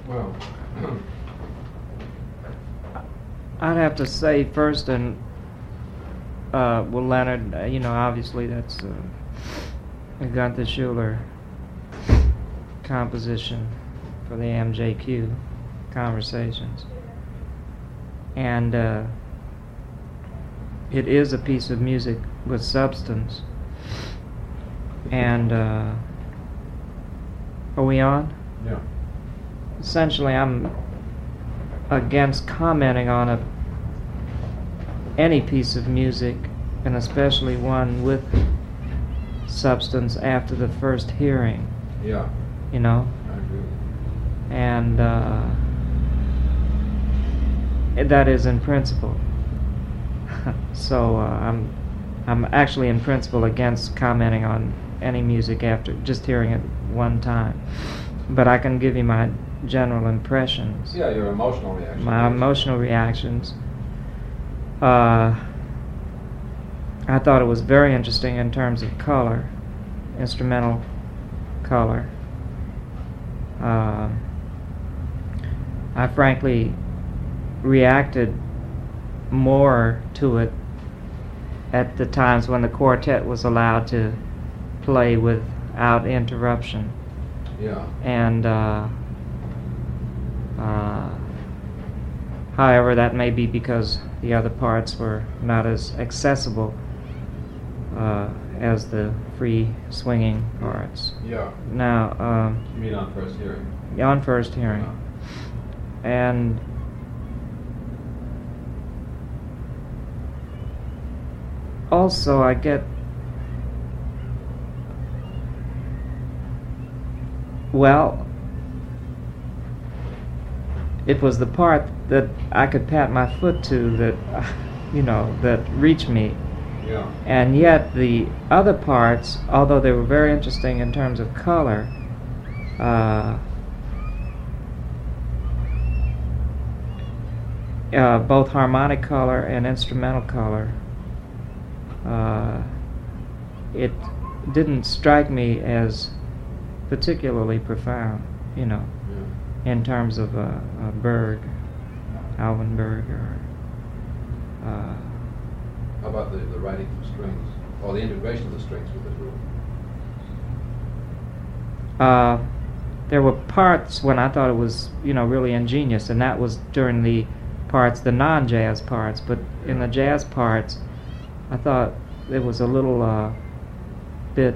Well, I'd have to say first, and well, Leonard, obviously that's a Gunther Schuller composition for the MJQ Conversations, and it is a piece of music with substance. And are we on? yeah. Essentially, I'm against commenting on any piece of music, and especially one with substance, after the first hearing. Yeah, You know, I agree. and that is in principle. So I'm actually in principle against commenting on any music after just hearing it one time. But I can give you my general impressions. Yeah, your emotional reaction. My emotional reactions. I thought it was very interesting in terms of color, instrumental color. I frankly reacted more to it at the times when the quartet was allowed to play without interruption. Yeah. And however, that may be because the other parts were not as accessible as the free swinging parts. Yeah. Now, You mean on first hearing? on first hearing, and also I get, well, it was the part that I could pat my foot to that, that reached me. Yeah. And yet the other parts, although they were very interesting in terms of color, both harmonic color and instrumental color, it didn't strike me as particularly profound, Yeah. in terms of Berg, Alvin Berg, or How about the writing of strings, or the integration of the strings with the group? there were parts when I thought it was, really ingenious, and that was during the non-jazz parts. But in the jazz parts, I thought it was a little bit,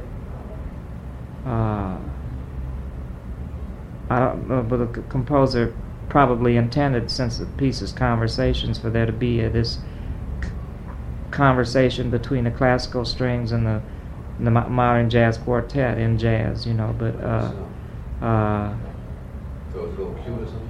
I don't know, but the composer probably intended, since the piece is Conversations, for there to be this conversation between the classical strings and the modern jazz quartet in jazz, but So it's a little cute or something?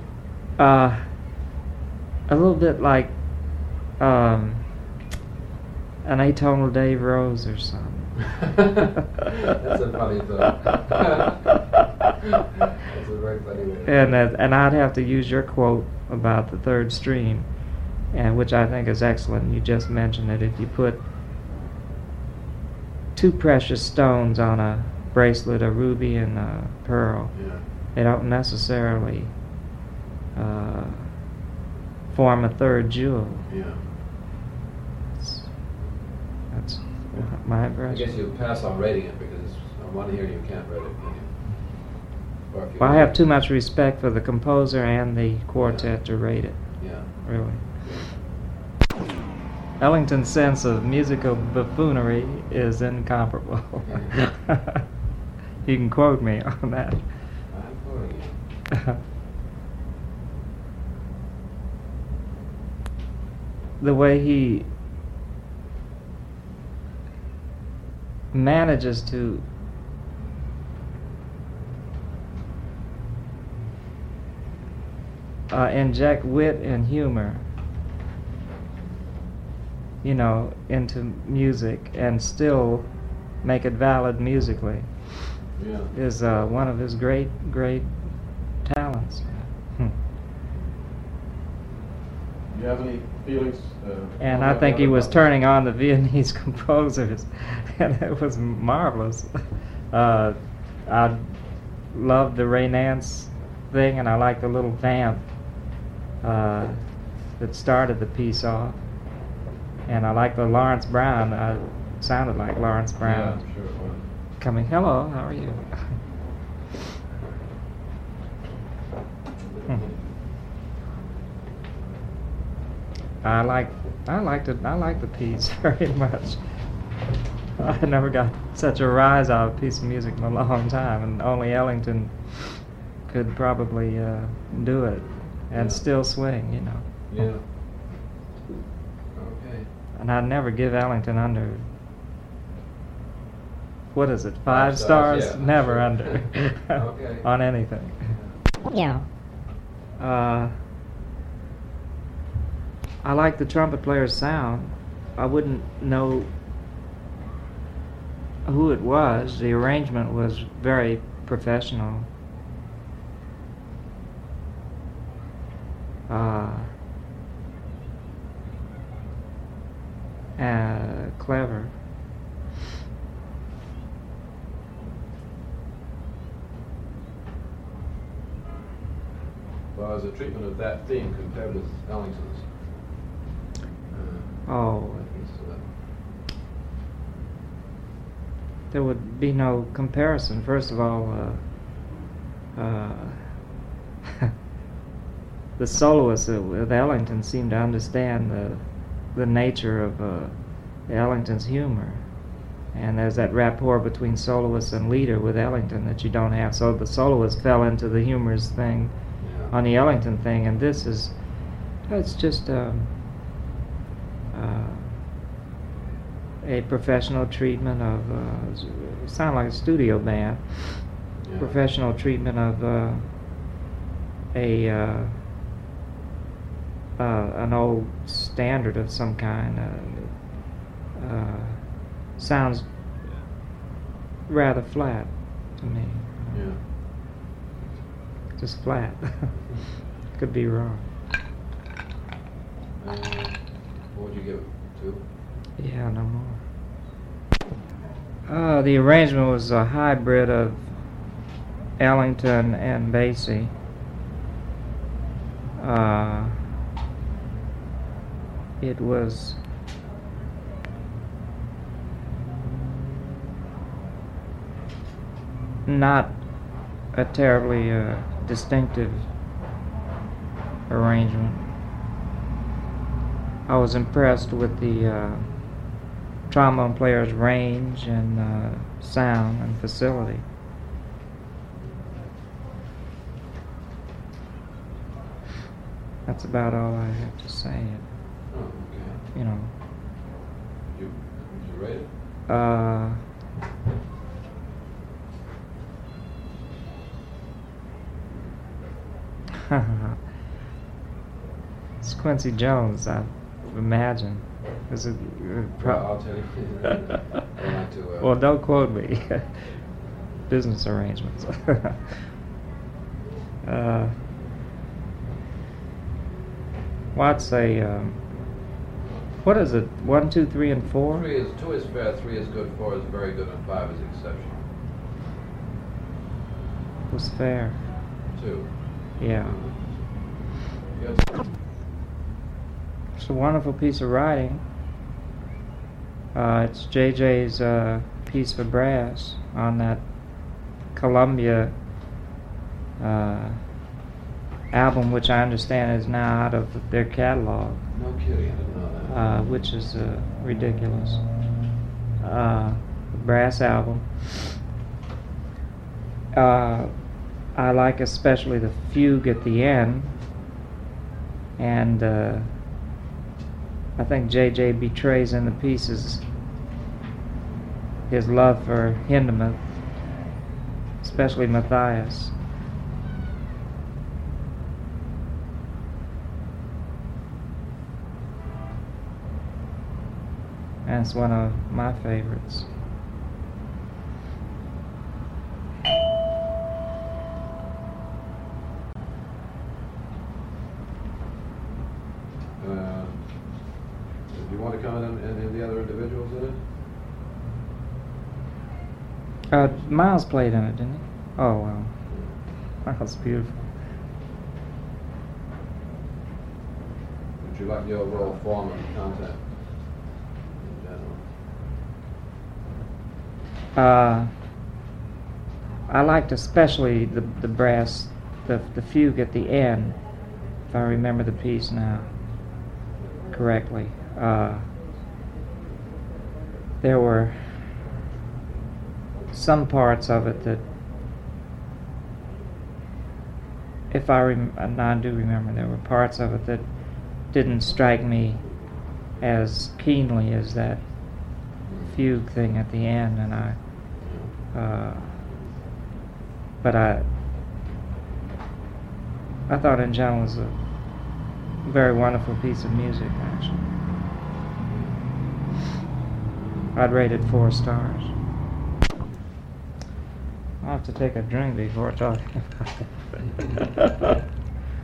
a little bit like an atonal Dave Rose or something. That's a funny thought. That's a very funny way. And I'd have to use your quote about the third stream, and which I think is excellent. You just mentioned that if you put two precious stones on a bracelet, a ruby and a pearl, they don't necessarily form a third jewel. Yeah. That's my I impression. guess you pass on rating it because on one hearing you can't rate it, can you? Or if you Well, I have too much respect for the composer and the quartet to rate it, Yeah. really. Ellington's sense of musical buffoonery is incomparable. You can quote me on that. I'm quoting you. The way he manages to inject wit and humor, into music and still make it valid musically, is one of his great talents. Do you have any feelings? And I think he was turning on the Viennese composers, and it was marvelous. I loved the Ray Nance thing, and I like the little vamp that started the piece off. And I like the Lawrence Brown. It sounded like Lawrence Brown. Yeah, sure it was. Coming. Hello, how are you? I like the piece very much. I never got such a rise out of a piece of music in a long time, and only Ellington could probably do it and Yeah. still swing, you know. Yeah. Okay. And I'd never give Ellington under, what is it, 5 5 stars? stars, yeah. Never Sure. under Okay. on anything. Yeah. I like the trumpet player's sound. I wouldn't know who it was. The arrangement was very professional. Clever. Well, as a treatment of that theme compared with Ellington's. Oh, What piece is that? there would be no comparison. First of all, the soloists with Ellington seemed to understand the nature of Ellington's humor. And there's that rapport between soloist and leader with Ellington that you don't have. So the soloist fell into the humorous thing Yeah. on the Ellington thing, and this is, it's just a professional treatment of, sound like a studio band, Yeah. professional treatment of an old standard of some kind. Sounds rather flat to me. Yeah. Just flat. Could be wrong. What would you give it? 2? Yeah, no more. The arrangement was a hybrid of Ellington and Basie. It was not a terribly distinctive arrangement. I was impressed with the trombone player's range and sound and facility. That's about all I have to say. Oh, okay. You know, Would you rate it? It's Quincy Jones, I imagine. Is it? Well, I'll tell you. I don't like to. Well, don't quote me. Business arrangements. Well, I'd say, what is it? 1, 2, 3, and 4? 2 is fair, 3 is good, 4 is very good, and 5 is exceptional. Was fair. 2. Yeah. Yes. It's a wonderful piece of writing. It's JJ's piece for brass on that Columbia album, which I understand is now out of their catalog, No kidding, I didn't know that. which is ridiculous. Brass album. I like especially the fugue at the end, and I think JJ betrays in the pieces his love for Hindemith, especially Matthias. And it's one of my favorites. Do you want to comment on any of the other individuals in it? Miles played in it, didn't he? Oh, wow. That was beautiful. you like the overall form and content in general? I liked especially the brass, the fugue at the end, if I remember the piece now correctly. There were some parts of it that, and I do remember, there were parts of it that didn't strike me as keenly as that fugue thing at the end, and but I thought in general it was a very wonderful piece of music, actually. I'd rate it 4 stars. I'll have to take a drink before talking about it.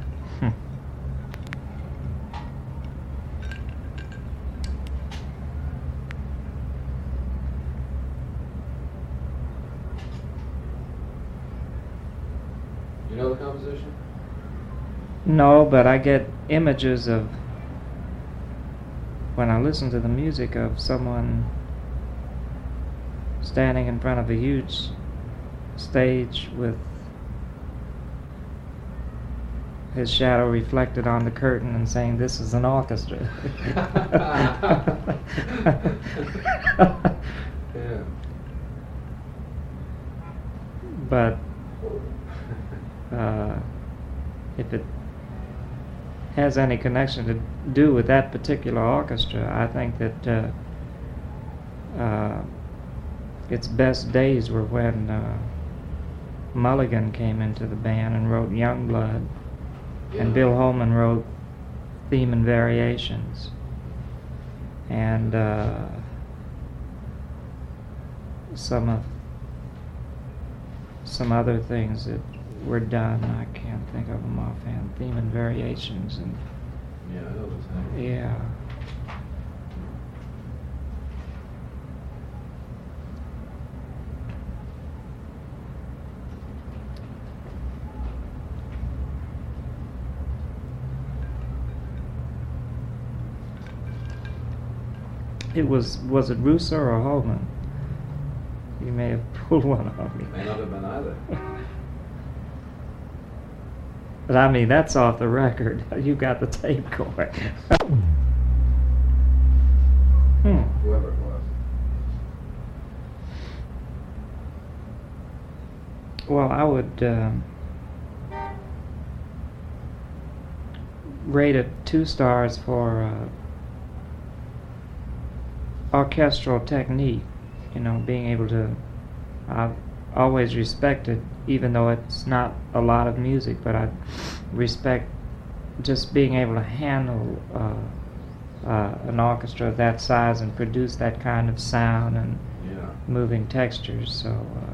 You know the composition? No, but I get images of, when I listen to the music, of someone standing in front of a huge stage with his shadow reflected on the curtain and saying, "This is an orchestra." Yeah. But if it has any connection to do with that particular orchestra, I think that its best days were when Mulligan came into the band and wrote Youngblood, and Bill Holman wrote Theme and Variations, and some other things that were done. I can't think of them offhand. Theme and Variations, and Yeah, I know this. yeah. Was it Russo or Holman? You may have pulled one on me. May not have been either. But I mean, that's off the record. You got the tape going. Whoever it was. Well, I would rate it 2 stars for orchestral technique. You know, being able to, I've always respected, even though it's not a lot of music, but I respect just being able to handle an orchestra of that size and produce that kind of sound and moving textures. So,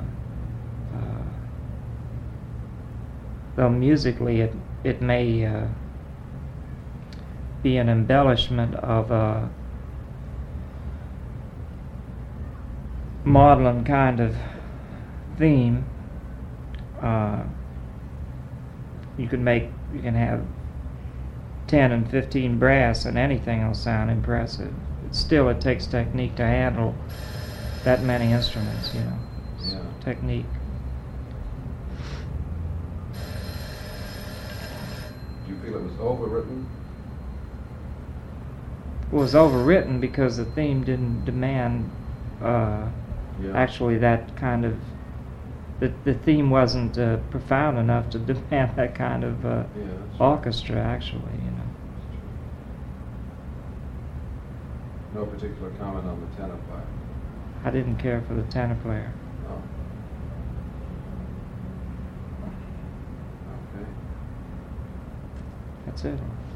though musically it may be an embellishment of a maudlin kind of theme, you can have 10 and 15 brass and anything will sound impressive. Still, it takes technique to handle that many instruments, you know. Yeah. Technique. Do you feel it was overwritten? It was overwritten because the theme didn't demand actually that kind of, the theme wasn't profound enough to demand that kind of orchestra, actually, you know. No particular comment on the tenor player? I didn't care for the tenor player. Oh. Okay. That's it.